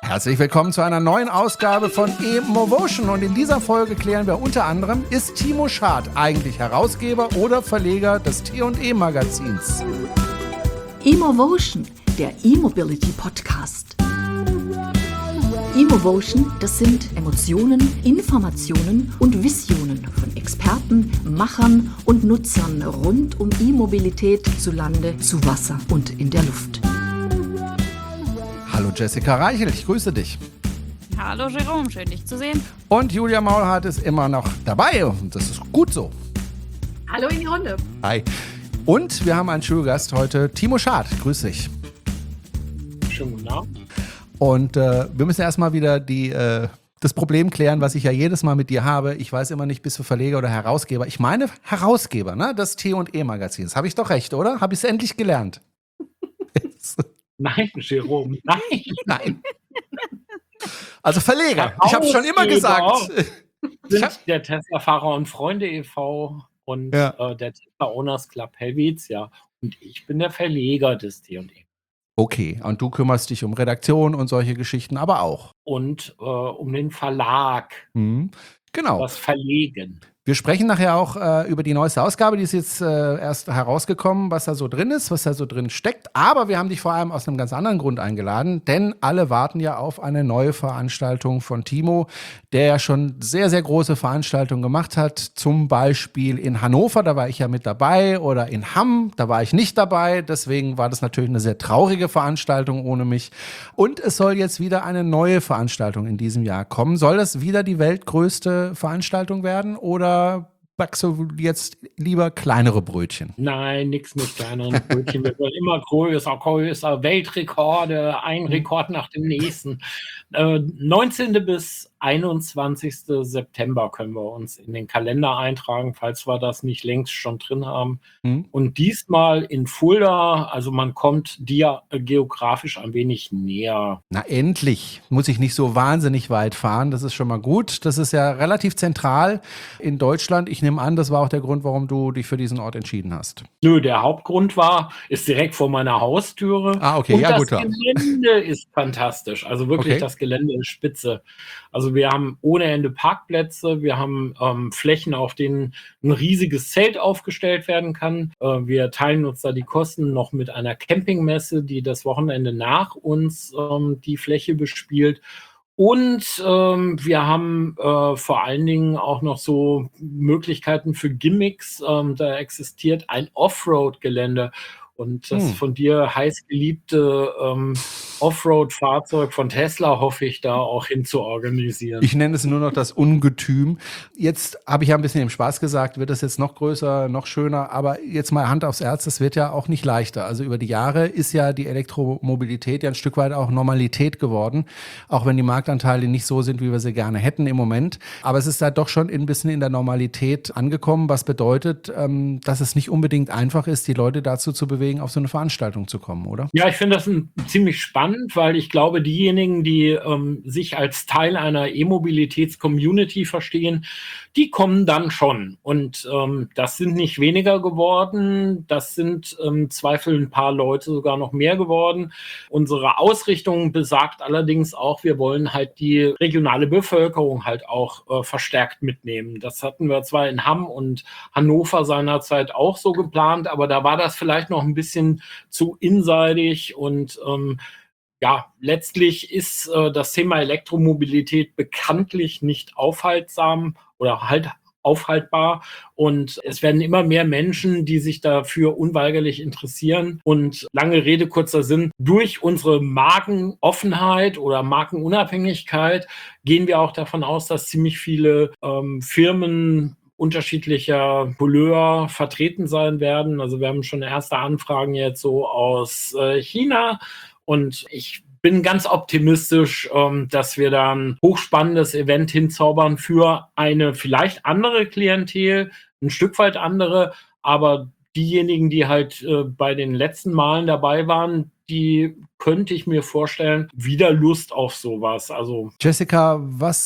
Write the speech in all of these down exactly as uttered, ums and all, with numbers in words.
Herzlich willkommen zu einer neuen Ausgabe von eMovotion und in dieser Folge klären wir unter anderem, ist Timo Schad eigentlich Herausgeber oder Verleger des T und E Magazins? eMovotion, der E-Mobility Podcast. eMovotion, das sind Emotionen, Informationen und Visionen von Experten, Machern und Nutzern rund um E-Mobilität zu Lande, zu Wasser und in der Luft. Hallo Jessica Reichel, ich grüße dich. Hallo Jerome, schön dich zu sehen. Und Julia Maulhardt ist immer noch dabei und das ist gut so. Hallo in die Runde. Hi. Und wir haben einen Schulgast heute, Timo Schad. Grüß dich. Schönen guten Abend. Und äh, wir müssen erstmal wieder die, äh, das Problem klären, was ich ja jedes Mal mit dir habe. Ich weiß immer nicht, bist du Verleger oder Herausgeber. Ich meine Herausgeber, ne? Des T und E Magazins. Habe ich doch recht, oder? Habe ich es endlich gelernt? Nein, Jerome, nein. Nein. Also Verleger. Ich habe schon immer gesagt. Sind der Tesla-Fahrer und Freunde e V und Ja. äh, der Tesla Owners Club Helvetia. Und ich bin der Verleger des T und E. Okay, und du kümmerst dich um Redaktion und solche Geschichten aber auch. Und äh, um den Verlag, Mhm. Genau. das Verlegen. Wir sprechen nachher auch äh, über die neueste Ausgabe, die ist jetzt äh, erst herausgekommen, was da so drin ist, was da so drin steckt. Aber wir haben dich vor allem aus einem ganz anderen Grund eingeladen, denn alle warten ja auf eine neue Veranstaltung von Timo, der ja schon sehr, sehr große Veranstaltungen gemacht hat. Zum Beispiel in Hannover, da war ich ja mit dabei, oder in Hamm, da war ich nicht dabei. Deswegen war das natürlich eine sehr traurige Veranstaltung ohne mich. Und es soll jetzt wieder eine neue Veranstaltung in diesem Jahr kommen. Soll das wieder die weltgrößte Veranstaltung werden oder backst du jetzt lieber kleinere Brötchen? Nein, nichts mit kleineren Brötchen. Wir wollen immer größer, größer, Weltrekorde, ein Rekord nach dem nächsten. Äh, neunzehnten bis einundzwanzigsten September können wir uns in den Kalender eintragen, falls wir das nicht längst schon drin haben. Hm? Und diesmal in Fulda, also man kommt dir geografisch ein wenig näher. Na endlich, muss ich nicht so wahnsinnig weit fahren, das ist schon mal gut. Das ist ja relativ zentral in Deutschland. Ich nehme an, das war auch der Grund, warum du dich für diesen Ort entschieden hast. Nö, der Hauptgrund war, ist direkt vor meiner Haustüre. Ah, okay, und ja, das gut, ja. Gelände ist fantastisch. Also wirklich, Okay. das Gelände ist spitze. Also wir haben ohne Ende Parkplätze, wir haben ähm, Flächen, auf denen ein riesiges Zelt aufgestellt werden kann. Äh, wir teilen uns da die Kosten noch mit einer Campingmesse, die das Wochenende nach uns ähm, die Fläche bespielt. Und ähm, wir haben äh, vor allen Dingen auch noch so Möglichkeiten für Gimmicks. Ähm, da existiert ein Offroad-Gelände. Und das Hm. von dir heiß geliebte ähm, Offroad-Fahrzeug von Tesla hoffe ich da auch hin zu organisieren. Ich nenne es nur noch das Ungetüm. Jetzt habe ich ja ein bisschen im Spaß gesagt, wird das jetzt noch größer, noch schöner, aber jetzt mal Hand aufs Herz, das wird ja auch nicht leichter. Also über die Jahre ist ja die Elektromobilität ja ein Stück weit auch Normalität geworden, auch wenn die Marktanteile nicht so sind, wie wir sie gerne hätten im Moment. Aber es ist da doch schon ein bisschen in der Normalität angekommen, was bedeutet, ähm, dass es nicht unbedingt einfach ist, die Leute dazu zu bewegen, auf so eine Veranstaltung zu kommen, oder? Ja, ich finde das ein, ziemlich spannend, weil ich glaube, diejenigen, die ähm, sich als Teil einer E-Mobilitäts-Community verstehen, die kommen dann schon. Und ähm, das sind nicht weniger geworden, das sind im Zweifel ein paar Leute sogar noch mehr geworden. Unsere Ausrichtung besagt allerdings auch, wir wollen halt die regionale Bevölkerung halt auch äh, verstärkt mitnehmen. Das hatten wir zwar in Hamm und Hannover seinerzeit auch so geplant, aber da war das vielleicht noch ein bisschen zu inseidig und ähm, ja, letztlich ist äh, das Thema Elektromobilität bekanntlich nicht aufhaltsam oder halt aufhaltbar und es werden immer mehr Menschen, die sich dafür unweigerlich interessieren und lange Rede, kurzer Sinn, durch unsere Markenoffenheit oder Markenunabhängigkeit gehen wir auch davon aus, dass ziemlich viele ähm, Firmen unterschiedlicher Couleur vertreten sein werden. Also wir haben schon erste Anfragen jetzt so aus äh, China und ich bin ganz optimistisch, ähm, dass wir da ein hochspannendes Event hinzaubern für eine vielleicht andere Klientel, ein Stück weit andere, aber diejenigen, die halt äh, bei den letzten Malen dabei waren, die könnte ich mir vorstellen, wieder Lust auf sowas. Also Jessica, was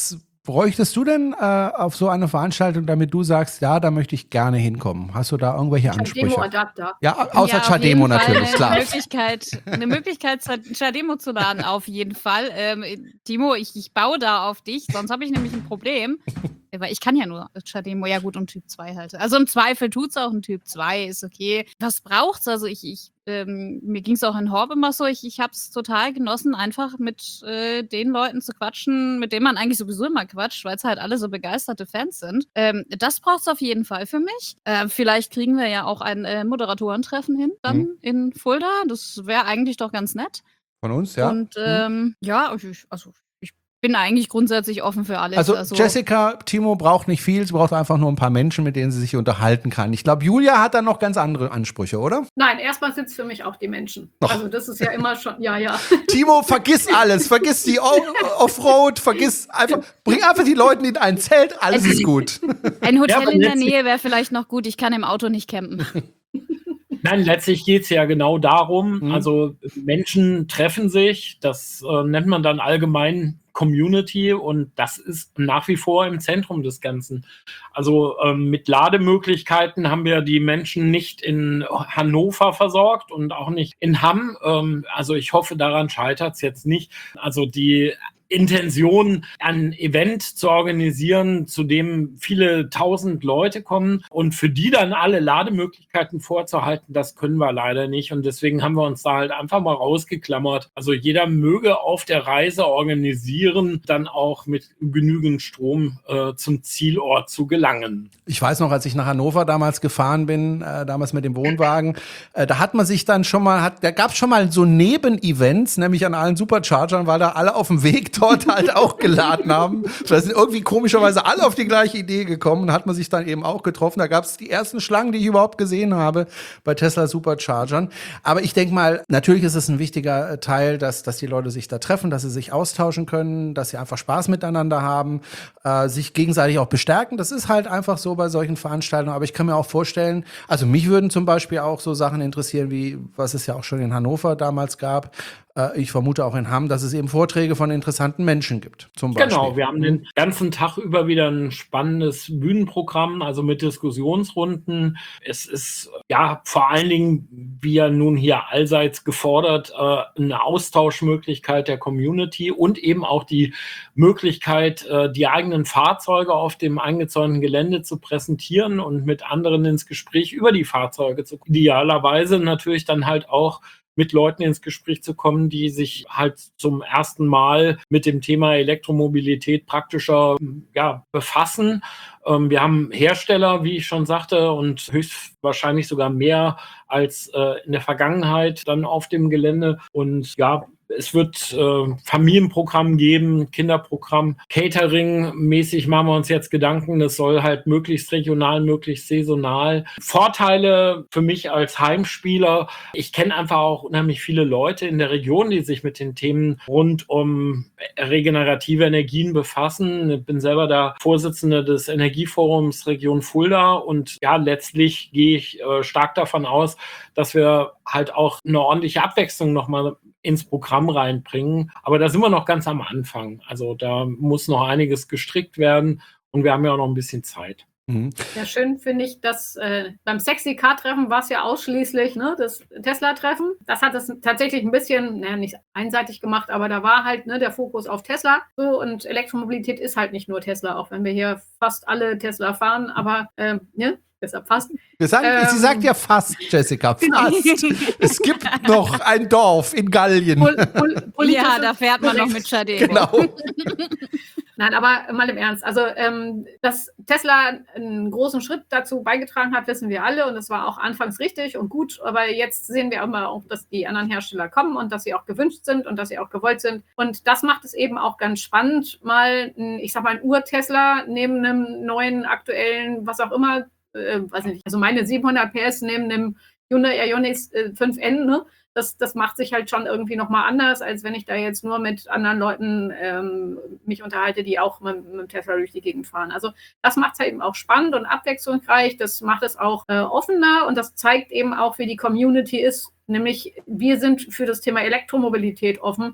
bräuchtest du denn äh, auf so eine Veranstaltung, damit du sagst, ja, da möchte ich gerne hinkommen? Hast du da irgendwelche Ansprüche? Chademo-Adapter. Ja, außer Ja, auf Chademo jeden Fall natürlich, klar. Eine Möglichkeit, eine Möglichkeit, Chademo zu laden, auf jeden Fall. Ähm, Timo, ich, ich baue da auf dich, sonst habe ich nämlich ein Problem. Weil ich kann ja nur Chademo, ja gut, und Typ zwei halt. Also im Zweifel tut es auch ein Typ zwei, ist okay. Was braucht's? Also ich, ich ähm, mir ging es auch in Horb immer so, ich, ich habe es total genossen, einfach mit äh, den Leuten zu quatschen, mit denen man eigentlich sowieso immer quatscht, weil es halt alle so begeisterte Fans sind. Ähm, das braucht's auf jeden Fall für mich. Äh, vielleicht kriegen wir ja auch ein äh, Moderatoren-Treffen hin, dann mhm. in Fulda. Das wäre eigentlich doch ganz nett. Von uns, ja. Und ähm, mhm. ja, ich, also bin eigentlich grundsätzlich offen für alles. Also, also Jessica, Timo braucht nicht viel, sie braucht einfach nur ein paar Menschen, mit denen sie sich unterhalten kann. Ich glaube, Julia hat da noch ganz andere Ansprüche, oder? Nein, erstmal sind es für mich auch die Menschen. Och. Also das ist ja immer schon, ja, ja. Timo, vergiss alles, vergiss die Offroad, vergiss einfach, bring einfach die Leute in ein Zelt, alles ist gut. Ein Hotel ja, in der Nähe wäre vielleicht noch gut, ich kann im Auto nicht campen. Nein, letztlich geht es ja genau darum, mhm. also Menschen treffen sich, das äh, nennt man dann allgemein Community und das ist nach wie vor im Zentrum des Ganzen. Also ähm, mit Lademöglichkeiten haben wir die Menschen nicht in Hannover versorgt und auch nicht in Hamm. Ähm, also ich hoffe, daran scheitert es jetzt nicht. Also die Intention, ein Event zu organisieren, zu dem viele tausend Leute kommen und für die dann alle Lademöglichkeiten vorzuhalten, das können wir leider nicht. Und deswegen haben wir uns da halt einfach mal rausgeklammert. Also jeder möge auf der Reise organisieren, dann auch mit genügend Strom äh, zum Zielort zu gelangen. Ich weiß noch, als ich nach Hannover damals gefahren bin, äh, damals mit dem Wohnwagen, äh, da hat man sich dann schon mal, hat, da gab es schon mal so Nebenevents, nämlich an allen Superchargern, weil da alle auf dem Weg dort halt auch geladen haben. Da sind irgendwie komischerweise alle auf die gleiche Idee gekommen und hat man sich dann eben auch getroffen. Da gab es die ersten Schlangen, die ich überhaupt gesehen habe bei Tesla Superchargern. Aber ich denke mal, natürlich ist es ein wichtiger Teil, dass, dass die Leute sich da treffen, dass sie sich austauschen können, dass sie einfach Spaß miteinander haben, äh, sich gegenseitig auch bestärken. Das ist halt einfach so bei solchen Veranstaltungen. Aber ich kann mir auch vorstellen, also mich würden zum Beispiel auch so Sachen interessieren, wie was es ja auch schon in Hannover damals gab. Ich vermute auch in Hamm, dass es eben Vorträge von interessanten Menschen gibt, zum Beispiel. Genau, wir haben den ganzen Tag über wieder ein spannendes Bühnenprogramm, also mit Diskussionsrunden. Es ist ja vor allen Dingen, wie ja nun hier allseits gefordert, eine Austauschmöglichkeit der Community und eben auch die Möglichkeit, die eigenen Fahrzeuge auf dem eingezäunten Gelände zu präsentieren und mit anderen ins Gespräch über die Fahrzeuge zu kommen. Idealerweise natürlich dann halt auch mit Leuten ins Gespräch zu kommen, die sich halt zum ersten Mal mit dem Thema Elektromobilität praktischer ja, befassen. Ähm, wir haben Hersteller, wie ich schon sagte, und höchstwahrscheinlich sogar mehr als äh, in der Vergangenheit dann auf dem Gelände. Und ja, es wird äh, Familienprogramm geben, Kinderprogramm, Catering-mäßig machen wir uns jetzt Gedanken. Das soll halt möglichst regional, möglichst saisonal. Vorteile für mich als Heimspieler. Ich kenne einfach auch unheimlich viele Leute in der Region, die sich mit den Themen rund um regenerative Energien befassen. Ich bin selber der Vorsitzende des Energieforums Region Fulda und ja, letztlich gehe ich äh, stark davon aus, dass wir halt auch eine ordentliche Abwechslung nochmal ins Programm reinbringen. Aber da sind wir noch ganz am Anfang. Also da muss noch einiges gestrickt werden und wir haben ja auch noch ein bisschen Zeit. Mhm. Ja, schön finde ich, dass äh, beim Sexy-Car-Treffen war es ja ausschließlich ne, das Tesla-Treffen. Das hat es tatsächlich ein bisschen, naja, nicht einseitig gemacht, aber da war halt ne, der Fokus auf Tesla. So, und Elektromobilität ist halt nicht nur Tesla, auch wenn wir hier fast alle Tesla fahren, aber äh, ne? Deshalb fast. Wir sagen, ähm, sie sagt ja fast, Jessica, fast. Es gibt noch ein Dorf in Gallien. Pol, pol, ja, da fährt man noch mit Chademo. Genau. Nein, aber mal im Ernst. Also, ähm, dass Tesla einen großen Schritt dazu beigetragen hat, wissen wir alle. Und das war auch anfangs richtig und gut. Aber jetzt sehen wir immer auch, dass die anderen Hersteller kommen und dass sie auch gewünscht sind und dass sie auch gewollt sind. Und das macht es eben auch ganz spannend, mal, ein, ich sag mal, ein Ur-Tesla neben einem neuen, aktuellen, was auch immer, äh, weiß nicht, also meine siebenhundert P S neben einem Hyundai Ioniq äh, fünf N, ne? Das, das macht sich halt schon irgendwie nochmal anders, als wenn ich da jetzt nur mit anderen Leuten ähm, mich unterhalte, die auch mit, mit dem Tesla durch die Gegend fahren. Also das macht es halt eben auch spannend und abwechslungsreich. Das macht es auch äh, offener und das zeigt eben auch, wie die Community ist. Nämlich wir sind für das Thema Elektromobilität offen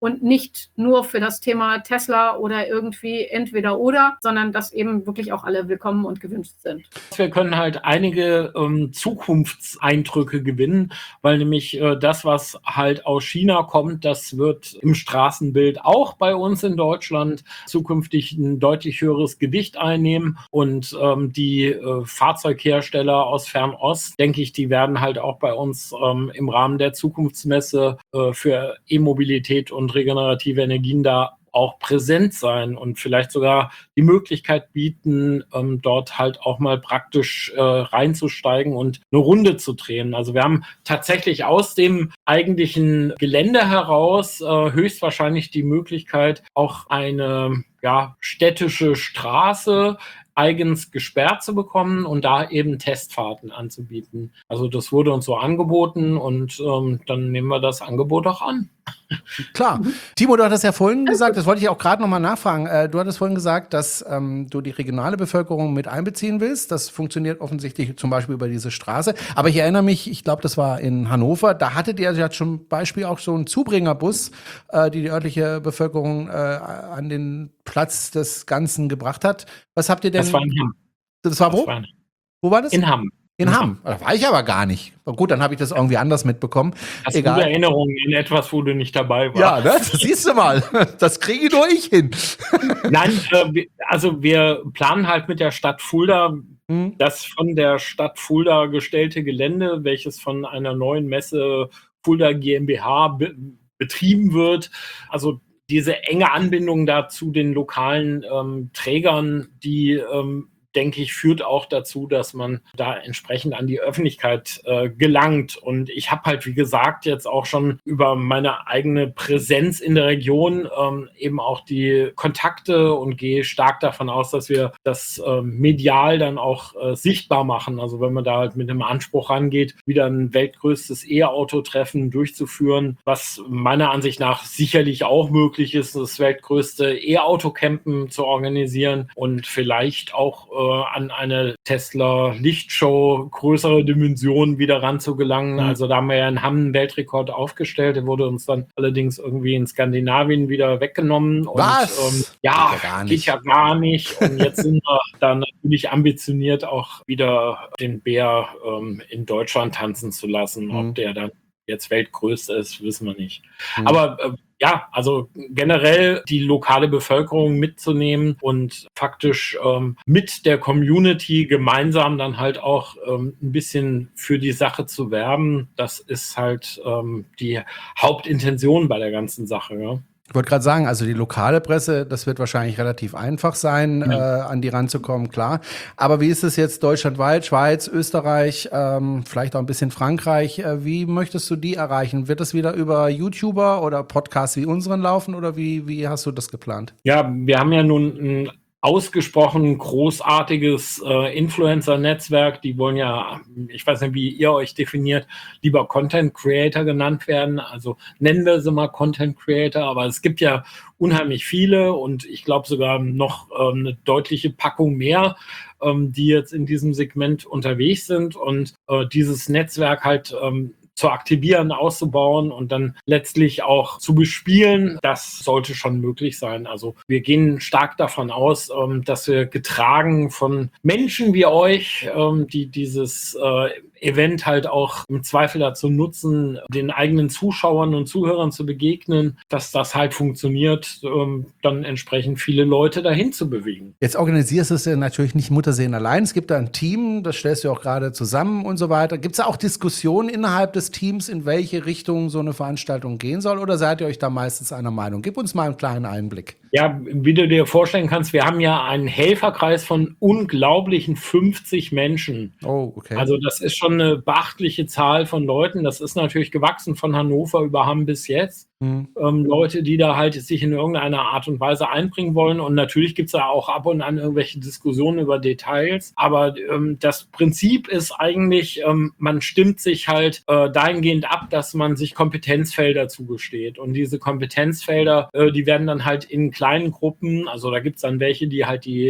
und nicht nur für das Thema Tesla oder irgendwie entweder oder, sondern dass eben wirklich auch alle willkommen und gewünscht sind. Wir können halt einige ähm, Zukunftseindrücke gewinnen, weil nämlich äh, das, was halt aus China kommt, das wird im Straßenbild auch bei uns in Deutschland zukünftig ein deutlich höheres Gewicht einnehmen. Und ähm, die äh, Fahrzeughersteller aus Fernost, denke ich, die werden halt auch bei uns ähm, im Rahmen der Zukunftsmesse äh, für E-Mobilität und regenerative Energien da auch präsent sein und vielleicht sogar die Möglichkeit bieten, ähm, dort halt auch mal praktisch äh, reinzusteigen und eine Runde zu drehen. Also wir haben tatsächlich aus dem eigentlichen Gelände heraus äh, höchstwahrscheinlich die Möglichkeit, auch eine ja, städtische Straße eigens gesperrt zu bekommen und da eben Testfahrten anzubieten. Also das wurde uns so angeboten und ähm, dann nehmen wir das Angebot auch an. Klar. Timo, du hattest ja vorhin gesagt, das wollte ich auch gerade nochmal nachfragen, äh, du hattest vorhin gesagt, dass ähm, du die regionale Bevölkerung mit einbeziehen willst. Das funktioniert offensichtlich zum Beispiel über diese Straße. Aber ich erinnere mich, ich glaube, das war in Hannover, da hattet ihr ja zum Beispiel auch so einen Zubringerbus, äh, die die örtliche Bevölkerung äh, an den Platz des Ganzen gebracht hat. Was habt ihr denn? Das war in Hamm. Das war wo? Das war in, wo war das? in Hamm. In Hamm. Da war ich aber gar nicht. Gut, dann habe ich das irgendwie anders mitbekommen. Hast Egal. du Erinnerungen in etwas, wo du nicht dabei warst? Ja, ne? Das siehst du mal. Das kriege nur ich hin. Nein, äh, wir, also wir planen halt mit der Stadt Fulda, Hm. das von der Stadt Fulda gestellte Gelände, welches von einer neuen Messe Fulda GmbH be- betrieben wird. Also diese enge Anbindung da zu den lokalen ähm, Trägern, die ähm, denke ich, führt auch dazu, dass man da entsprechend an die Öffentlichkeit äh, gelangt. Und ich habe halt, wie gesagt, jetzt auch schon über meine eigene Präsenz in der Region ähm, eben auch die Kontakte und gehe stark davon aus, dass wir das äh, medial dann auch äh, sichtbar machen. Also wenn man da halt mit einem Anspruch rangeht, wieder ein weltgrößtes E-Auto-Treffen durchzuführen, was meiner Ansicht nach sicherlich auch möglich ist, das weltgrößte E-Auto-Campen zu organisieren und vielleicht auch äh, an eine Tesla-Lichtshow größere Dimensionen wieder ranzugelangen. Mhm. Also da haben wir ja in Hamm einen Weltrekord aufgestellt. Der wurde uns dann allerdings irgendwie in Skandinavien wieder weggenommen. Was? Und, ähm, ja, Geht ja gar nicht. geht ja gar nicht. Und jetzt sind wir dann natürlich ambitioniert, auch wieder den Bär ähm, in Deutschland tanzen zu lassen. Mhm. Ob der dann jetzt weltgrößte ist, wissen wir nicht. Mhm. Aber äh, ja, also generell die lokale Bevölkerung mitzunehmen und faktisch ähm, mit der Community gemeinsam dann halt auch ähm, ein bisschen für die Sache zu werben, das ist halt ähm, die Hauptintention bei der ganzen Sache. Ja. Ich wollte gerade sagen, also die lokale Presse, das wird wahrscheinlich relativ einfach sein, Ja. äh, an die ranzukommen, klar. Aber wie ist es jetzt deutschlandweit, Schweiz, Österreich, ähm, vielleicht auch ein bisschen Frankreich? Äh, wie möchtest du die erreichen? Wird es wieder über YouTuber oder Podcasts wie unseren laufen oder wie, wie hast du das geplant? Ja, wir haben ja nun ein ausgesprochen großartiges äh, Influencer-Netzwerk. Die wollen ja, ich weiß nicht, wie ihr euch definiert, lieber Content Creator genannt werden. Also nennen wir sie mal Content Creator, aber es gibt ja unheimlich viele und ich glaube sogar noch ähm, eine deutliche Packung mehr, ähm, die jetzt in diesem Segment unterwegs sind und äh, dieses Netzwerk halt ähm, zu aktivieren, auszubauen und dann letztlich auch zu bespielen, das sollte schon möglich sein. Also wir gehen stark davon aus, ähm, dass wir getragen von Menschen wie euch, ähm, die dieses äh, Event halt auch im Zweifel dazu nutzen, den eigenen Zuschauern und Zuhörern zu begegnen, dass das halt funktioniert, ähm, dann entsprechend viele Leute dahin zu bewegen. Jetzt organisierst du es ja natürlich nicht Muttersehen allein. Es gibt da ein Team, das stellst du auch gerade zusammen und so weiter. Gibt es da auch Diskussionen innerhalb des Teams, in welche Richtung so eine Veranstaltung gehen soll? Oder seid ihr euch da meistens einer Meinung? Gib uns mal einen kleinen Einblick. Ja, wie du dir vorstellen kannst, wir haben ja einen Helferkreis von unglaublichen fünfzig Menschen. Oh, okay. Also das ist schon eine beachtliche Zahl von Leuten. Das ist natürlich gewachsen von Hannover über Hamm bis jetzt. Hm. Ähm, Leute, die da halt sich in irgendeiner Art und Weise einbringen wollen. Und natürlich gibt es da auch ab und an irgendwelche Diskussionen über Details. Aber ähm, das Prinzip ist eigentlich, ähm, man stimmt sich halt äh, dahingehend ab, dass man sich Kompetenzfelder zugesteht. Und diese Kompetenzfelder, äh, die werden dann halt in kleinen Gruppen, also da gibt es dann welche, die halt die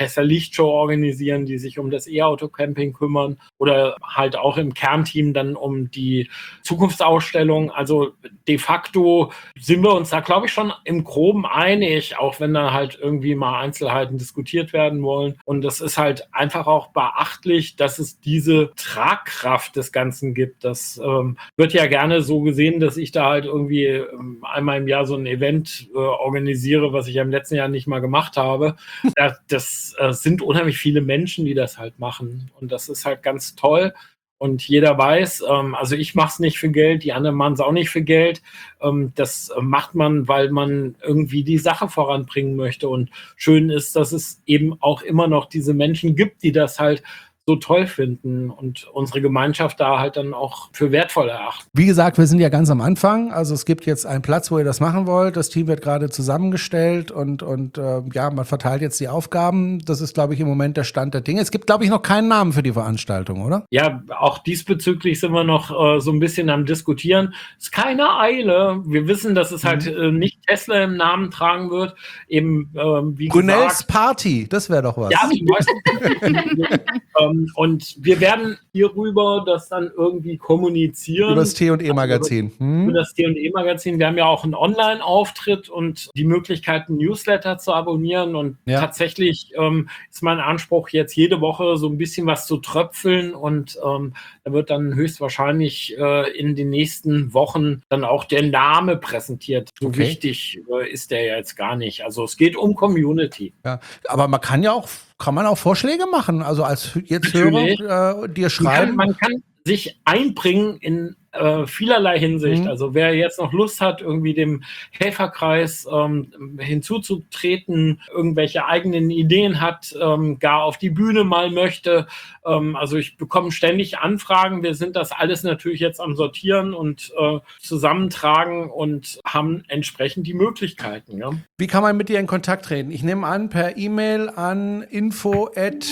Tesla Lichtshow organisieren, die sich um das E-Auto-Camping kümmern oder halt auch im Kernteam dann um die Zukunftsausstellung. Also de facto sind wir uns da, glaube ich, schon im Groben einig, auch wenn da halt irgendwie mal Einzelheiten diskutiert werden wollen. Und das ist halt einfach auch beachtlich, dass es diese Tragkraft des Ganzen gibt. Das ähm, wird ja gerne so gesehen, dass ich da halt irgendwie ähm, einmal im Jahr so ein Event äh, organisiere, was ich ja im letzten Jahr nicht mal gemacht habe. Das, das äh, sind unheimlich viele Menschen, die das halt machen. Und das ist halt ganz toll. Und jeder weiß, ähm, also ich mache es nicht für Geld, die anderen machen es auch nicht für Geld. Ähm, das macht man, weil man irgendwie die Sache voranbringen möchte. Und schön ist, dass es eben auch immer noch diese Menschen gibt, die das halt so toll finden und unsere Gemeinschaft da halt dann auch für wertvoll erachten. Wie gesagt, wir sind ja ganz am Anfang. Also es gibt jetzt einen Platz, wo ihr das machen wollt. Das Team wird gerade zusammengestellt und, und äh, ja, man verteilt jetzt die Aufgaben. Das ist, glaube ich, im Moment der Stand der Dinge. Es gibt, glaube ich, noch keinen Namen für die Veranstaltung, oder? Ja, auch diesbezüglich sind wir noch äh, so ein bisschen am Diskutieren. Es ist keine Eile. Wir wissen, dass es mhm. halt äh, nicht Tesla im Namen tragen wird. Eben, äh, wie Brunels gesagt, Party, das wäre doch was. Ja, zum Beispiel. ähm, Und wir werden hierüber das dann irgendwie kommunizieren. Über das T und E-Magazin. Hm? Über das T und E-Magazin. Wir haben ja auch einen Online-Auftritt und die Möglichkeit, einen Newsletter zu abonnieren. Und ja. tatsächlich ähm, ist mein Anspruch, jetzt jede Woche so ein bisschen was zu tröpfeln. Und ähm, da wird dann höchstwahrscheinlich äh, in den nächsten Wochen dann auch der Name präsentiert. So okay. wichtig äh, ist der ja jetzt gar nicht. Also es geht um Community. Ja, aber man kann ja auch Kann man auch Vorschläge machen? Also als jetzt Hörer äh, dir schreiben? Man kann, man kann sich einbringen in äh, vielerlei Hinsicht. Mhm. Also wer jetzt noch Lust hat, irgendwie dem Helferkreis ähm, hinzuzutreten, irgendwelche eigenen Ideen hat, ähm, gar auf die Bühne mal möchte. Ähm, also ich bekomme ständig Anfragen. Wir sind das alles natürlich jetzt am Sortieren und äh, zusammentragen und haben entsprechend die Möglichkeiten. Ja. Wie kann man mit dir in Kontakt treten? Ich nehme an, per E-Mail an info at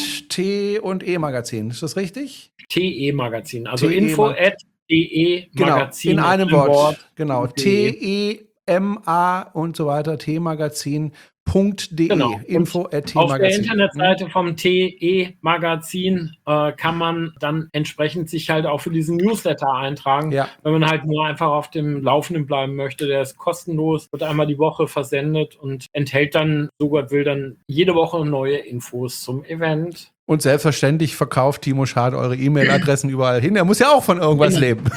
t und e magazin. Ist das richtig? T E Magazin. Also info at T E Magazin. Genau, in einem Wort. Wort. Genau. T E M A und so weiter. T-Magazin. .de, genau. info at t magazin. Auf der Internetseite vom T E Magazin äh, kann man dann entsprechend sich halt auch für diesen Newsletter eintragen, ja. wenn man halt nur einfach auf dem Laufenden bleiben möchte. Der ist kostenlos, wird einmal die Woche versendet und enthält dann, so Gott will, dann jede Woche neue Infos zum Event. Und selbstverständlich verkauft Timo Schad eure E-Mail-Adressen überall hin. Er muss ja auch von irgendwas genau. leben.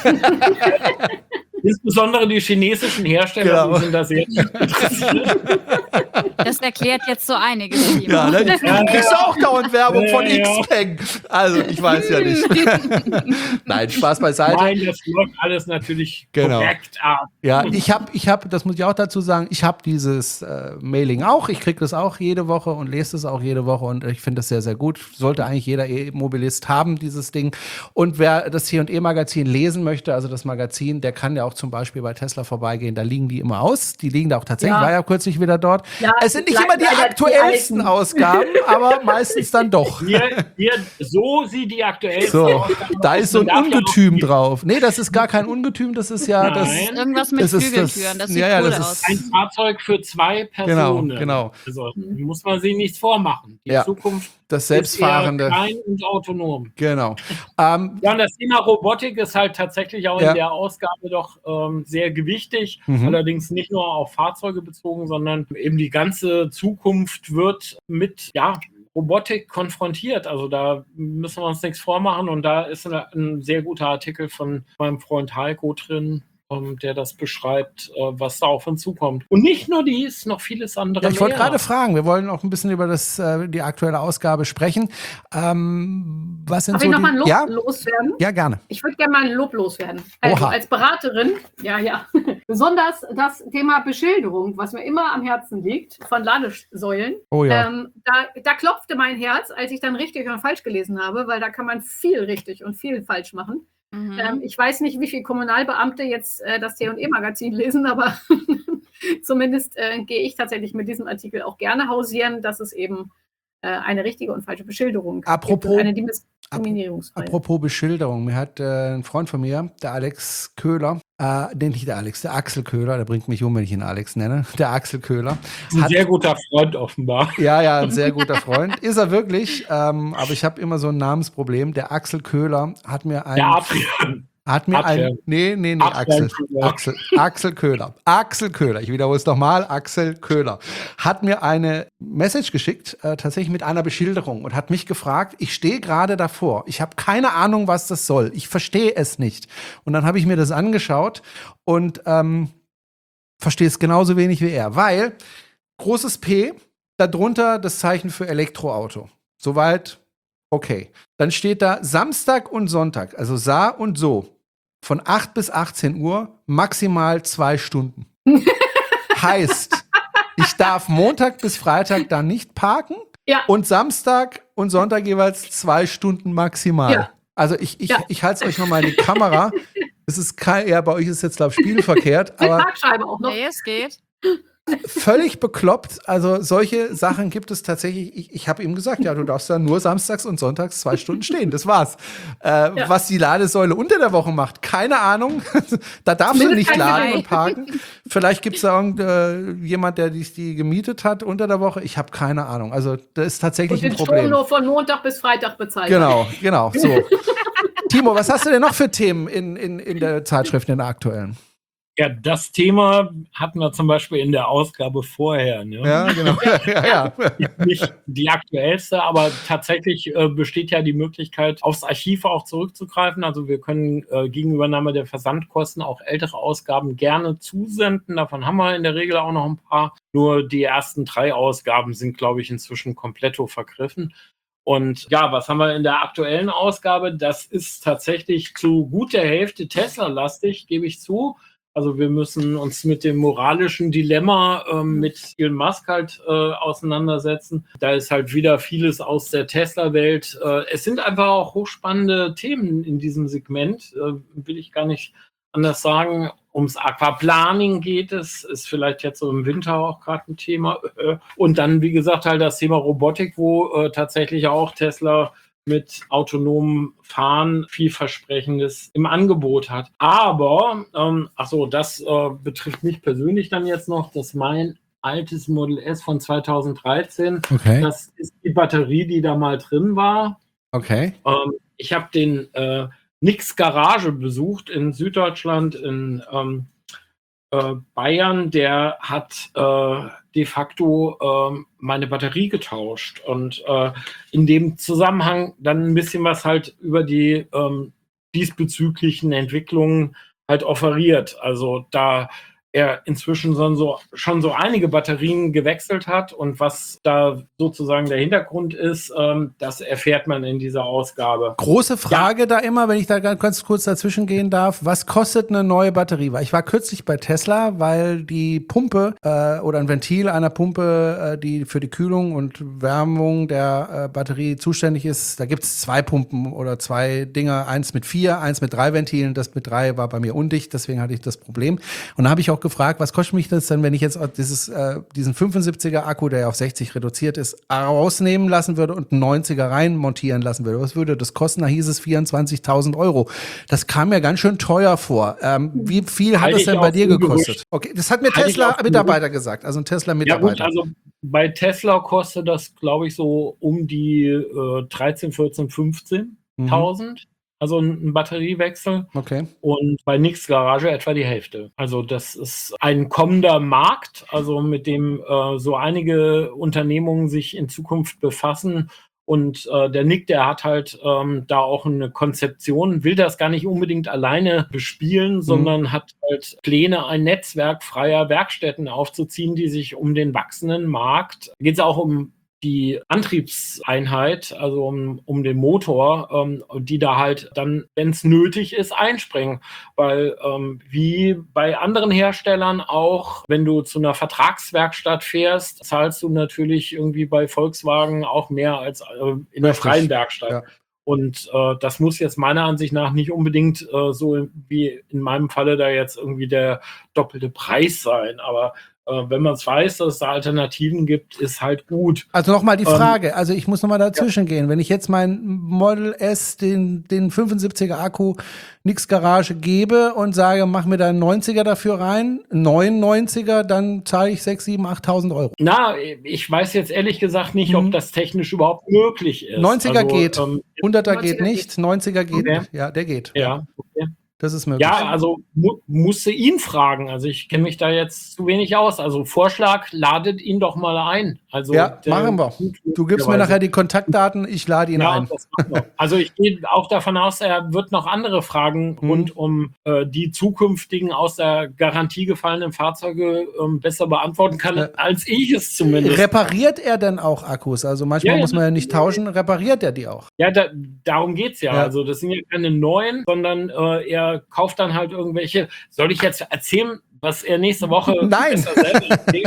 Insbesondere die chinesischen Hersteller genau. sind da sehr interessiert. Das erklärt jetzt so einiges. Timo. Ja, ne? Du ja, kriegst ja. auch dauernd Werbung ja, von ja. Xpeng. Also, ich weiß ja nicht. Nein, Spaß beiseite. Nein, das läuft alles natürlich genau. korrekt ab. Ja, ich habe, ich hab, das muss ich auch dazu sagen, ich habe dieses äh, Mailing auch. Ich kriege das auch jede Woche und lese das auch jede Woche und ich finde das sehr, sehr gut. Sollte eigentlich jeder E-Mobilist haben, dieses Ding. Und wer das T und E-Magazin lesen möchte, also das Magazin, der kann ja auch zum Beispiel bei Tesla vorbeigehen. Da liegen die immer aus. Die liegen da auch tatsächlich. Ja. War ja kürzlich wieder dort. Ja, es sind nicht immer die aktuellsten die Ausgaben, aber meistens dann doch. Hier, hier, so sieht die aktuellsten so, Ausgaben Da ist so ein Ungetüm drauf. Nee, das ist gar kein Ungetüm. Das ist ja das. Irgendwas mit Flügeltüren. Das sieht ja, ja, cool das aus. Ist ein Fahrzeug für zwei Personen. Genau, genau. Also muss man sich nichts vormachen. Die ja. Zukunft das Selbstfahrende. Ist eher klein und autonom. Genau. Ähm, ja, und das Thema Robotik ist halt tatsächlich auch ja. in der Ausgabe doch ähm, sehr gewichtig. Mhm. Allerdings nicht nur auf Fahrzeuge bezogen, sondern eben die ganze Zukunft wird mit, ja, Robotik konfrontiert. Also da müssen wir uns nichts vormachen. Und da ist ein, ein sehr guter Artikel von meinem Freund Heiko drin, der das beschreibt, was da auf uns zukommt. Und nicht nur dies, noch vieles andere. Ja, ich wollte gerade fragen, wir wollen auch ein bisschen über das, die aktuelle Ausgabe sprechen. Ähm, was sind Darf so ich noch mal ein Lob ja? loswerden? Ja, gerne. Ich würde gerne mal ein Lob loswerden. Also Oha. als Beraterin, ja, ja, besonders das Thema Beschilderung, was mir immer am Herzen liegt, von Ladesäulen. Oh ja. Ähm, da, da klopfte mein Herz, als ich dann richtig und falsch gelesen habe, weil da kann man viel richtig und viel falsch machen. Mhm. Ähm, ich weiß nicht, wie viele Kommunalbeamte jetzt äh, das T und E Magazin lesen, aber zumindest äh, gehe ich tatsächlich mit diesem Artikel auch gerne hausieren, dass es eben äh, eine richtige und falsche Beschilderung apropos, gibt. Eine Diskriminierungsfreie. Apropos Beschilderung, mir hat äh, ein Freund von mir, der Alex Köhler, äh, den nicht der Alex, der Axel Köhler, der bringt mich um, wenn ich ihn Alex nenne, der Axel Köhler. Ein sehr guter Freund offenbar. Ja, ja, ein sehr guter Freund. Ist er wirklich, ähm, aber ich habe immer so ein Namensproblem. Der Axel Köhler hat mir ein... Der Adrian. Hat mir Adrian. ein... Nee, nee, nee, Adrian Axel. Köhler. Axel. Axel Köhler. Axel Köhler. Ich wiederhole es nochmal. Axel Köhler. Hat mir eine Message geschickt, äh, tatsächlich mit einer Beschilderung und hat mich gefragt, ich stehe gerade davor. Ich habe keine Ahnung, was das soll. Ich verstehe es nicht. Und dann habe ich mir das angeschaut und ähm, verstehe es genauso wenig wie er. Weil großes P, darunter das Zeichen für Elektroauto. Soweit okay. Dann steht da Samstag und Sonntag, also Sa und So, von acht bis achtzehn Uhr, maximal zwei Stunden. Heißt, ich darf Montag bis Freitag da nicht parken Ja. und Samstag und Sonntag jeweils zwei Stunden maximal. Ja. Also ich, ich, Ja. ich halte es euch nochmal in die Kamera. Es ist kein, ja, bei euch ist jetzt, glaube ich, spiegelverkehrt, Mit aber Parkscheibe auch noch. Nee, es geht. völlig bekloppt. Also solche Sachen gibt es tatsächlich. Ich, ich habe ihm gesagt, ja, du darfst da nur samstags und sonntags zwei Stunden stehen. Das war's. Äh, Ja. Was die Ladesäule unter der Woche macht, keine Ahnung. Da darfst du Zumindest nicht kein laden Geweih. und parken. Vielleicht gibt es da irgendjemand, der die, die gemietet hat unter der Woche. Ich habe keine Ahnung. Also das ist tatsächlich Und ein den Strom Problem. nur von Montag bis Freitag bezahlt. Genau, genau. So. Timo, was hast du denn noch für Themen in, in, in der Zeitschrift, in der aktuellen? Ja, das Thema hatten wir zum Beispiel in der Ausgabe vorher. Ne? Ja, genau. Ja, ja. Nicht die aktuellste, aber tatsächlich äh, besteht ja die Möglichkeit, aufs Archiv auch zurückzugreifen. Also wir können äh, gegen Übernahme der Versandkosten auch ältere Ausgaben gerne zusenden. Davon haben wir in der Regel auch noch ein paar. Nur die ersten drei Ausgaben sind, glaube ich, inzwischen kompletto vergriffen. Und ja, was haben wir in der aktuellen Ausgabe? Das ist tatsächlich zu gut der Hälfte Tesla-lastig, gebe ich zu. Also wir müssen uns mit dem moralischen Dilemma ähm, mit Elon Musk halt äh, auseinandersetzen. Da ist halt wieder vieles aus der Tesla-Welt. Äh, es sind einfach auch hochspannende Themen in diesem Segment, äh, will ich gar nicht anders sagen. Ums Aquaplaning geht es, ist vielleicht jetzt so im Winter auch gerade ein Thema. Und dann, wie gesagt, halt das Thema Robotik, wo äh, tatsächlich auch Tesla mit autonomem Fahren vielversprechendes im Angebot hat. Aber, ähm, ach so, das äh, betrifft mich persönlich dann jetzt noch, dass mein altes Model S von zweitausenddreizehn, Okay. das ist die Batterie, die da mal drin war. Okay. Ähm, ich habe den äh, Nix Garage besucht in Süddeutschland, in ähm, äh, Bayern. Der hat äh, de facto äh, meine Batterie getauscht und äh, in dem Zusammenhang dann ein bisschen was halt über die ähm, diesbezüglichen Entwicklungen halt offeriert. Also da er inzwischen schon so, schon so einige Batterien gewechselt hat und was da sozusagen der Hintergrund ist, ähm, das erfährt man in dieser Ausgabe. Große Frage da immer, wenn ich da ganz kurz dazwischen gehen darf. Was kostet eine neue Batterie? Weil ich war kürzlich bei Tesla, weil die Pumpe äh, oder ein Ventil einer Pumpe, äh, die für die Kühlung und Wärmung der äh, Batterie zuständig ist, da gibt es zwei Pumpen oder zwei Dinger, eins mit vier, eins mit drei Ventilen. Das mit drei war bei mir undicht, deswegen hatte ich das Problem. Und da habe ich auch gefragt, was kostet mich das denn, wenn ich jetzt dieses, äh, diesen fünfundsiebziger Akku, der ja auf sechzig reduziert ist, rausnehmen lassen würde und einen neunziger rein montieren lassen würde? Was würde das kosten? Da hieß es vierundzwanzigtausend Euro. Das kam mir ganz schön teuer vor. Ähm, wie viel hat Halte es ich denn bei auch dir für gekostet? Gerücht. Okay, das hat mir Halte ich auch für Tesla-Mitarbeiter gesagt, also ein Ja gut, Tesla-Mitarbeiter. also bei Tesla kostet das, glaube ich, so um die äh, dreizehn, vierzehn, fünfzehntausend. Also ein, ein Batteriewechsel. Okay. Und bei Nix Garage etwa die Hälfte. Also das ist ein kommender Markt, also mit dem äh, so einige Unternehmungen sich in Zukunft befassen. Und äh, der Nick, der hat halt ähm, da auch eine Konzeption, will das gar nicht unbedingt alleine bespielen, mhm. sondern hat halt Pläne, ein Netzwerk freier Werkstätten aufzuziehen, die sich um den wachsenden Markt, geht es auch um die Antriebseinheit, also um, um den Motor, ähm, die da halt dann, wenn es nötig ist, einspringen. Weil ähm, wie bei anderen Herstellern auch, wenn du zu einer Vertragswerkstatt fährst, zahlst du natürlich irgendwie bei Volkswagen auch mehr als äh, in der freien Werkstatt. Ja. Und äh, das muss jetzt meiner Ansicht nach nicht unbedingt äh, so wie in meinem Falle da jetzt irgendwie der doppelte Preis sein. Aber äh, wenn man es weiß, dass es da Alternativen gibt, ist halt gut. Also nochmal die Ähm, Frage, also ich muss nochmal dazwischen gehen. Wenn ich jetzt mein Model S, den, den fünfundsiebziger Akku, nix Garage gebe und sage, mach mir da einen neunziger dafür rein, neunundneunziger, dann zahle ich sechstausend, siebentausend, achttausend Euro. Na, ich weiß jetzt ehrlich gesagt nicht, Mhm. ob das technisch überhaupt möglich ist. neunziger Also, geht, ähm, hunderter neunziger geht nicht, neunziger geht, Okay. ja, der geht. ja, okay. Das ist möglich. Ja, also mu musste ihn fragen. Also ich kenne mich da jetzt zu wenig aus. Also Vorschlag, ladet ihn doch mal ein. Also Ja, der- machen wir. Du gibst mir nachher die Kontaktdaten, ich lade ihn Ja, ein. das machen wir. Also ich gehe auch davon aus, er wird noch andere Fragen Mhm. rund um äh, die zukünftigen aus der Garantie gefallenen Fahrzeuge ähm, besser beantworten kann, Ja. als ich es zumindest. Repariert er denn auch Akkus? Also manchmal Ja, ja. muss man ja nicht tauschen, repariert er die auch? Ja, da, darum geht's ja. Ja. Also das sind ja keine neuen, sondern äh, er kauft dann halt irgendwelche. Soll ich jetzt erzählen, was er nächste Woche Nein. besser selber erzählt?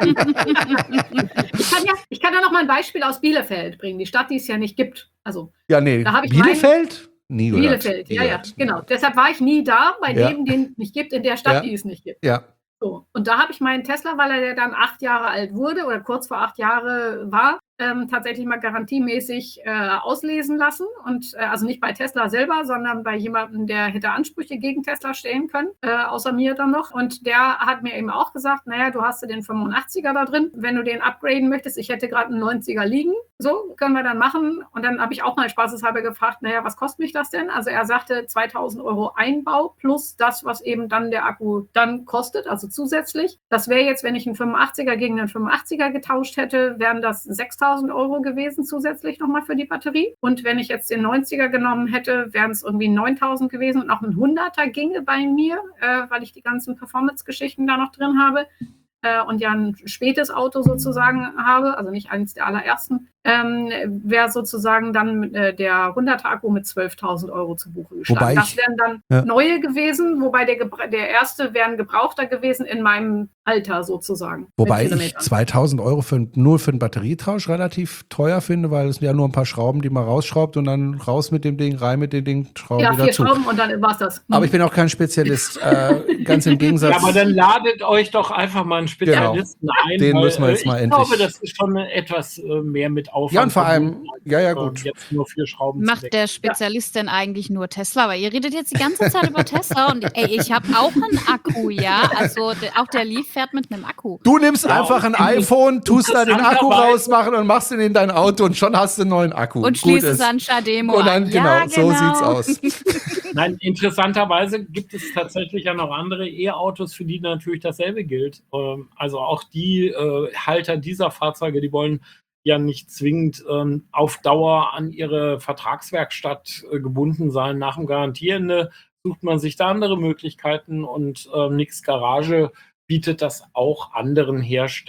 Ich kann ja, ich kann ja noch mal ein Beispiel aus Bielefeld bringen, die Stadt, die es ja nicht gibt. Also Ja, nee. Da hab ich Bielefeld? Nie gehört. Bielefeld, Nie ja, ja, gehört. genau. Deshalb war ich nie da, bei Ja. dem, den es nicht gibt, in der Stadt, Ja. die es nicht gibt. Ja. So. Und da habe ich meinen Tesla, weil er dann acht Jahre alt wurde oder kurz vor acht Jahre war, ähm, tatsächlich mal garantiemäßig äh, auslesen lassen. Und äh, also nicht bei Tesla selber, sondern bei jemandem, der hätte Ansprüche gegen Tesla stellen können, äh, außer mir dann noch. Und der hat mir eben auch gesagt, naja, du hast ja den fünfundachtziger da drin. Wenn du den upgraden möchtest, ich hätte gerade einen neunziger liegen. So, können wir dann machen. Und dann habe ich auch mal spaßeshalber gefragt, naja, was kostet mich das denn? Also er sagte zweitausend Euro Einbau plus das, was eben dann der Akku dann kostet, also zusätzlich. Das wäre jetzt, wenn ich einen fünfundachtziger gegen einen fünfundachtziger getauscht hätte, wären das sechstausend Euro gewesen zusätzlich nochmal für die Batterie. Und wenn ich jetzt den neunziger genommen hätte, wären es irgendwie neuntausend gewesen und auch ein hunderter ginge bei mir, äh, weil ich die ganzen Performance-Geschichten da noch drin habe. Äh, und ja ein spätes Auto sozusagen habe, also nicht eines der allerersten, ähm, wäre sozusagen dann äh, der hunderter Akku mit zwölftausend Euro zu Buche geschlagen. Wobei Das ich- wären dann ja. neue gewesen, wobei der, Gebra- der erste wäre ein Gebrauchter gewesen in meinem Alter sozusagen. mit Wobei ich Kilometern. zweitausend Euro für, nur für einen Batterietausch relativ teuer finde, weil es sind ja nur ein paar Schrauben, die man rausschraubt und dann raus mit dem Ding, rein mit dem Ding, Schrauben Ja, wieder vier zu. Schrauben und dann war es das. Aber ich bin auch kein Spezialist. äh, ganz im Gegensatz. Ja, aber dann ladet euch doch einfach mal einen Spezialisten ein. Den weil, müssen wir jetzt äh, mal ich endlich- glaube, das ist schon etwas äh, mehr mit Aufwand. Ja, und vor allem- verbunden, als, ja, ja, äh, gut. Jetzt nur vier Schrauben zu Macht wechseln. der Spezialist denn eigentlich nur Tesla? Weil ihr redet jetzt die ganze Zeit über Tesla und ey, ich habe auch einen Akku, ja. Also de, auch der Leaf fährt mit einem Akku. Du nimmst Ja, einfach ein und iPhone, tust da den Akku interessanterweise- rausmachen und machst ihn in dein Auto und schon hast du einen neuen Akku. Und schließt Gut es ist. an Shademo Und dann, an. genau, Ja, so sieht's aus. Nein, interessanterweise gibt es tatsächlich ja noch andere E-Autos, für die natürlich dasselbe gilt. Ähm, also auch die äh, Halter dieser Fahrzeuge, die wollen ja nicht zwingend ähm, auf Dauer an ihre Vertragswerkstatt äh, gebunden sein. Nach dem Garantieende sucht man sich da andere Möglichkeiten und ähm, Nix Garage bietet das auch anderen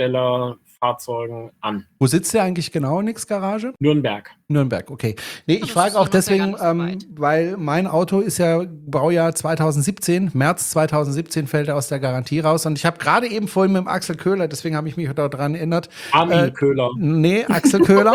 Herstellerfahrzeugen an. Wo sitzt der eigentlich genau, Nix Garage? Nürnberg. Nürnberg, okay. Nee, ich das frage ist auch in Nürnberg deswegen, gar nicht so ähm, weit. weil mein Auto ist ja Baujahr zweitausendsiebzehn, März zweitausendsiebzehn fällt er aus der Garantie raus. Und ich habe gerade eben vorhin mit dem Axel Köhler, deswegen habe ich mich daran erinnert, Armin Äh, Köhler. nee, Axel Köhler,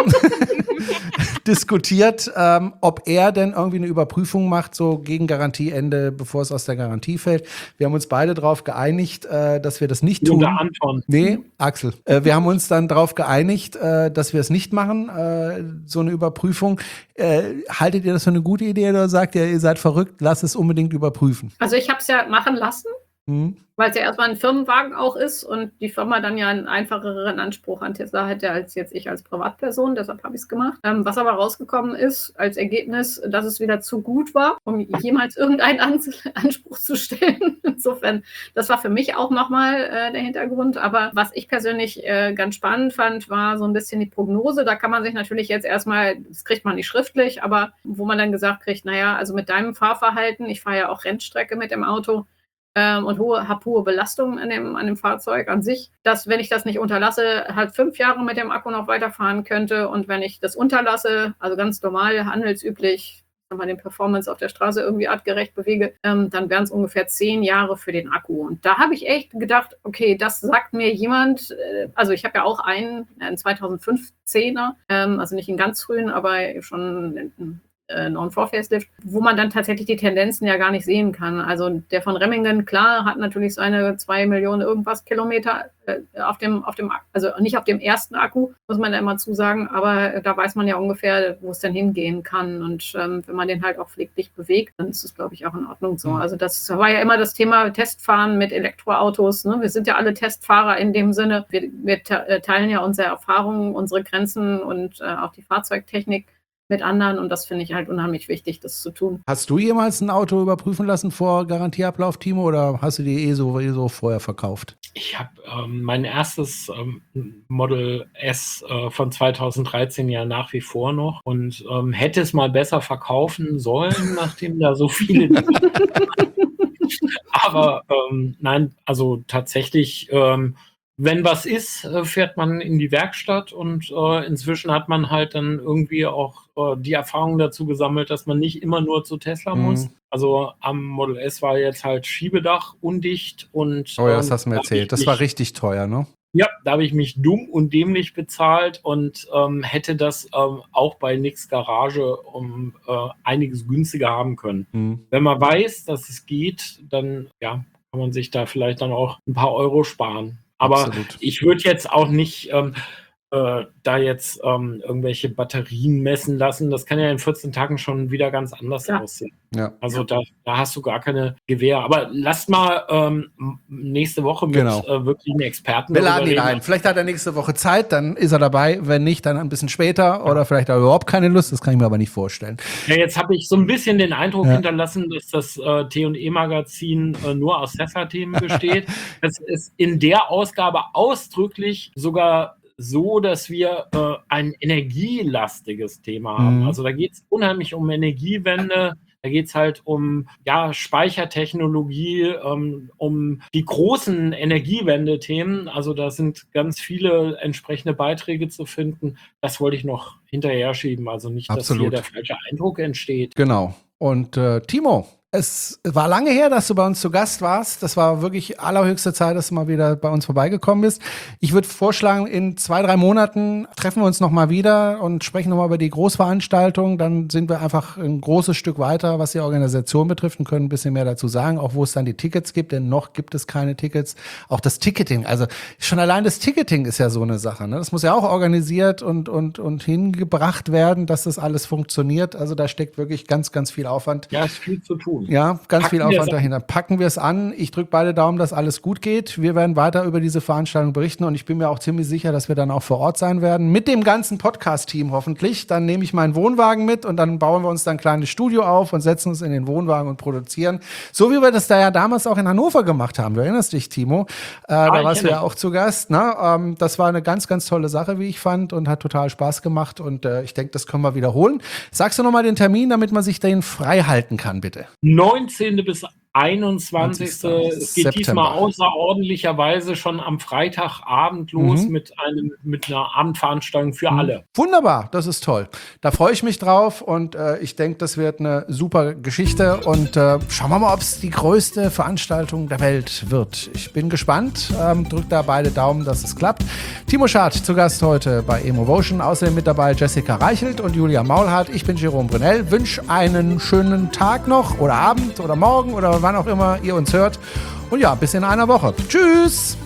diskutiert, ähm, ob er denn irgendwie eine Überprüfung macht, so gegen Garantieende, bevor es aus der Garantie fällt. Wir haben uns beide darauf geeinigt, äh, dass wir das nicht tun. Unter Anton. Nee, Axel. Äh, wir haben uns dann darauf geeinigt, äh, dass wir es nicht machen, äh, so eine Überprüfung. Äh, haltet ihr das für eine gute Idee oder sagt ihr, ihr seid verrückt, lasst es unbedingt überprüfen? Also ich habe es ja machen lassen, Hm? weil es ja erstmal ein Firmenwagen auch ist und die Firma dann ja einen einfacheren Anspruch an Tesla hätte als jetzt ich als Privatperson, deshalb habe ich es gemacht. Ähm, was aber rausgekommen ist als Ergebnis, dass es wieder zu gut war, um jemals irgendeinen An Anspruch zu stellen. Insofern, das war für mich auch nochmal äh, der Hintergrund. Aber was ich persönlich äh, ganz spannend fand, war so ein bisschen die Prognose. Da kann man sich natürlich jetzt erstmal, das kriegt man nicht schriftlich, aber wo man dann gesagt kriegt, naja, also mit deinem Fahrverhalten, ich fahre ja auch Rennstrecke mit dem Auto, und hohe, habe hohe Belastungen an dem, an dem Fahrzeug an sich, dass, wenn ich das nicht unterlasse, halt fünf Jahre mit dem Akku noch weiterfahren könnte. Und wenn ich das unterlasse, also ganz normal, handelsüblich, wenn man den Performance auf der Straße irgendwie artgerecht bewege, ähm, dann wären es ungefähr zehn Jahre für den Akku. Und da habe ich echt gedacht, okay, das sagt mir jemand, äh, also ich habe ja auch einen, einen zweitausendfünfzehner, ähm, also nicht einen ganz frühen, aber schon in äh, Non-four-Facelift, wo man dann tatsächlich die Tendenzen ja gar nicht sehen kann. Also der von Remmingen, klar, hat natürlich seine zwei Millionen irgendwas Kilometer äh, auf dem, auf dem, also nicht auf dem ersten Akku, muss man da immer zusagen, aber da weiß man ja ungefähr, wo es denn hingehen kann. Und ähm, wenn man den halt auch pfleglich bewegt, dann ist es, glaube ich, auch in Ordnung so. Also das war ja immer das Thema Testfahren mit Elektroautos. Ne? Wir sind ja alle Testfahrer in dem Sinne. Wir, wir teilen ja unsere Erfahrungen, unsere Grenzen und äh, auch die Fahrzeugtechnik mit anderen und das finde ich halt unheimlich wichtig, das zu tun. Hast du jemals ein Auto überprüfen lassen vor Garantieablauf, Timo, oder hast du die eh so, eh so vorher verkauft? Ich habe ähm, mein erstes ähm, Model S äh, von zweitausenddreizehn ja nach wie vor noch und ähm, hätte es mal besser verkaufen sollen, nachdem da so viele aber ähm, nein, also tatsächlich ähm, wenn was ist, fährt man in die Werkstatt und äh, inzwischen hat man halt dann irgendwie auch äh, die Erfahrung dazu gesammelt, dass man nicht immer nur zu Tesla Mhm. muss. Also am Model S war jetzt halt Schiebedach undicht und Oh ja, das ähm, hast du mir da hab erzählt. ich Das mich, war richtig teuer, ne? ja, da habe ich mich dumm und dämlich bezahlt und ähm, hätte das ähm, auch bei Nix Garage um äh, einiges günstiger haben können. Mhm. Wenn man weiß, dass es geht, dann ja, kann man sich da vielleicht dann auch ein paar Euro sparen. Aber Absolut. ich würde jetzt auch nicht ähm, äh, da jetzt ähm, irgendwelche Batterien messen lassen. Das kann ja in vierzehn Tagen schon wieder ganz anders Ja. aussehen. Ja. Also da, da hast du gar keine Gewähr. Aber lasst mal ähm, nächste Woche mit Genau. äh, wirklichen Experten Wir darüber laden ihn reden. ein. Vielleicht hat er nächste Woche Zeit, dann ist er dabei. Wenn nicht, dann ein bisschen später oder vielleicht hat er überhaupt keine Lust. Das kann ich mir aber nicht vorstellen. Ja, jetzt habe ich so ein bisschen den Eindruck Ja. hinterlassen, dass das äh, T und E-Magazin äh, nur aus Tesla-Themen besteht. Das ist in der Ausgabe ausdrücklich sogar so, dass wir äh, ein energielastiges Thema haben. Mhm. Also da geht es unheimlich um Energiewende. Da geht es halt um ja, Speichertechnologie, ähm, um die großen Energiewende-Themen. Also da sind ganz viele entsprechende Beiträge zu finden. Das wollte ich noch hinterher schieben. Also nicht, dass Absolut. hier der falsche Eindruck entsteht. Genau. Und äh, Timo, es war lange her, dass du bei uns zu Gast warst. Das war wirklich allerhöchste Zeit, dass du mal wieder bei uns vorbeigekommen bist. Ich würde vorschlagen, in zwei, drei Monaten treffen wir uns noch mal wieder und sprechen noch mal über die Großveranstaltung. Dann sind wir einfach ein großes Stück weiter, was die Organisation betrifft und können ein bisschen mehr dazu sagen, auch wo es dann die Tickets gibt, denn noch gibt es keine Tickets. Auch das Ticketing, also schon allein das Ticketing ist ja so eine Sache, ne? Das muss ja auch organisiert und, und, und hingebracht werden, dass das alles funktioniert. Also da steckt wirklich ganz, ganz viel Aufwand. Ja, ist viel zu tun. Ja, ganz Packen viel wir Aufwand es an. dahinter. Packen wir es an. Ich drücke beide Daumen, dass alles gut geht. Wir werden weiter über diese Veranstaltung berichten und ich bin mir auch ziemlich sicher, dass wir dann auch vor Ort sein werden. Mit dem ganzen Podcast-Team hoffentlich. Dann nehme ich meinen Wohnwagen mit und dann bauen wir uns dann ein kleines Studio auf und setzen uns in den Wohnwagen und produzieren. So wie wir das da ja damals auch in Hannover gemacht haben. Du erinnerst dich, Timo? Äh, da ich warst du ja erinnere auch zu Gast. Ne? Ähm, das war eine ganz, ganz tolle Sache, wie ich fand und hat total Spaß gemacht und äh, ich denke, das können wir wiederholen. Sagst du nochmal den Termin, damit man sich den frei halten kann, bitte? neunzehnten bis einundzwanzigsten Es geht September. diesmal außerordentlicherweise schon am Freitagabend los Mhm. mit einem mit einer Abendveranstaltung für alle. Wunderbar, das ist toll. Da freue ich mich drauf und äh, ich denke, das wird eine super Geschichte und äh, schauen wir mal, ob es die größte Veranstaltung der Welt wird. Ich bin gespannt, ähm, drückt da beide Daumen, dass es klappt. Timo Schad zu Gast heute bei Emovotion, außerdem mit dabei Jessica Reichelt und Julia Maulhardt. Ich bin Jerome Brunel, wünsche einen schönen Tag noch oder Abend oder morgen oder wann auch immer ihr uns hört und ja, bis in einer Woche. Tschüss!